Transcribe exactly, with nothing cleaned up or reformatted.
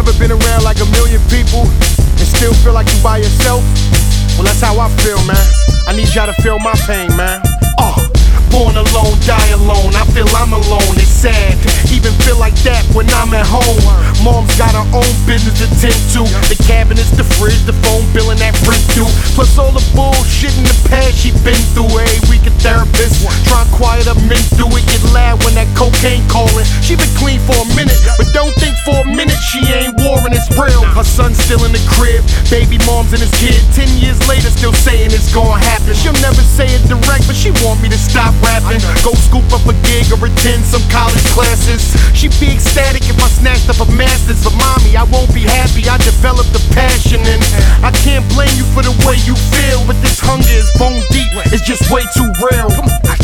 ever been around like a million people and still feel like you by yourself? Well, that's how I feel, man. I need y'all to feel my pain, man. Oh, born alone, die alone. I feel I'm alone, it's sad. Even feel like that when I'm at home. Mom's got her own business to tend to. The cabinets, the fridge, the phone bill, and that rent due. Plus all the bullshit in the past she been through. Every week a therapist try and quiet up men through it. Get loud when that cocaine calling. She been clean for a minute, but don't think for a minute she ain't warring, it's real. Her son's still in the crib, baby mom's and his kid. Ten years later still saying it's gonna happen. She'll never say it direct, but she want me to stop rapping. Go scoop up a gig or attend some college classes. She be ecstatic if I snatched up a master's. But mommy, I won't be happy, I developed a passion. And I can't blame you for the way you feel, but this hunger is bone deep, it's just way too real. Come on.